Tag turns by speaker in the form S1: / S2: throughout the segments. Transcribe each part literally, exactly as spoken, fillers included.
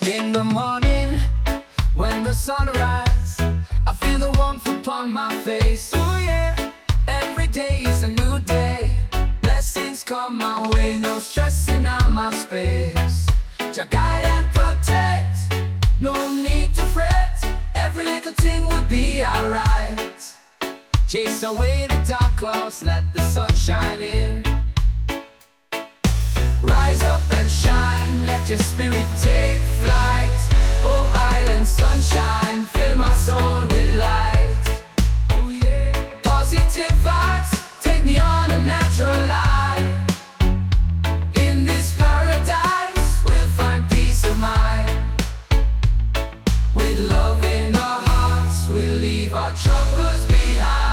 S1: In the morning, when the sun rises, I feel the warmth upon my face. Oh yeah, every day is a new day. Blessings come my way, no stressing out my space. To guide and protect, no need to fret. Every little thing will be alright. Chase away the dark clouds, let the sun shine in. Rise up and shine, let your spirit take flight. Oh island sunshine, fill my soul with light. Oh yeah, positive vibes, take me on a natural line. In this paradise, we'll find peace of mind. With love in our hearts, we'll leave our troubles behind.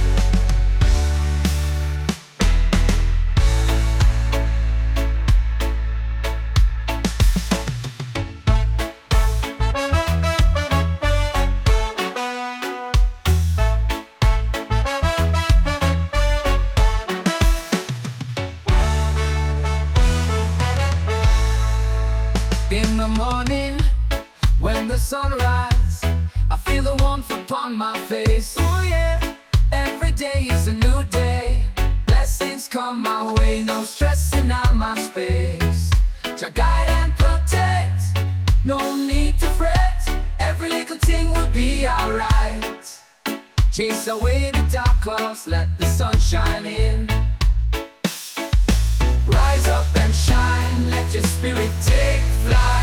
S1: In the morning, when the sun rises, I feel the warmth upon my face. Oh yeah, every day is a new day. Blessings come my way, no stressing out my space. To guide and protect, no need to fret. Every little thing will be alright. Chase away the dark clouds, let the sun shine in. Rise up and shine, let your spirit take flight.